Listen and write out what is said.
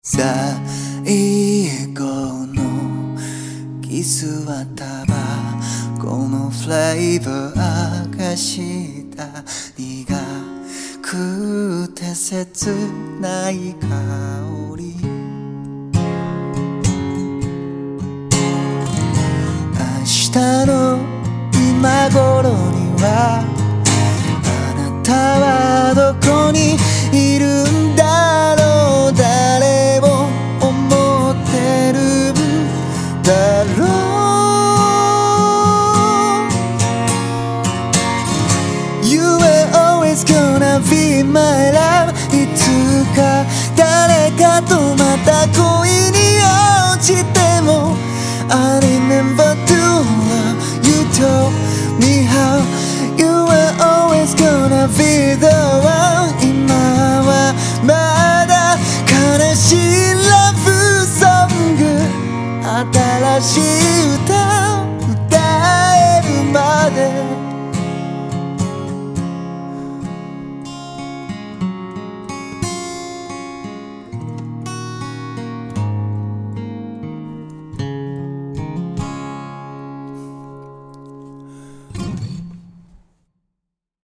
最後のキスはタバコのフレーバーがした苦くて切ない香り明日の今頃にはあなたはどこにいるんだろう誰を思ってるんだろう You were always gonna be my love いつか誰かとまた恋に落ちても I remember to love you told me how You were always gonna be the one 今はまだ悲しいラブソング新しい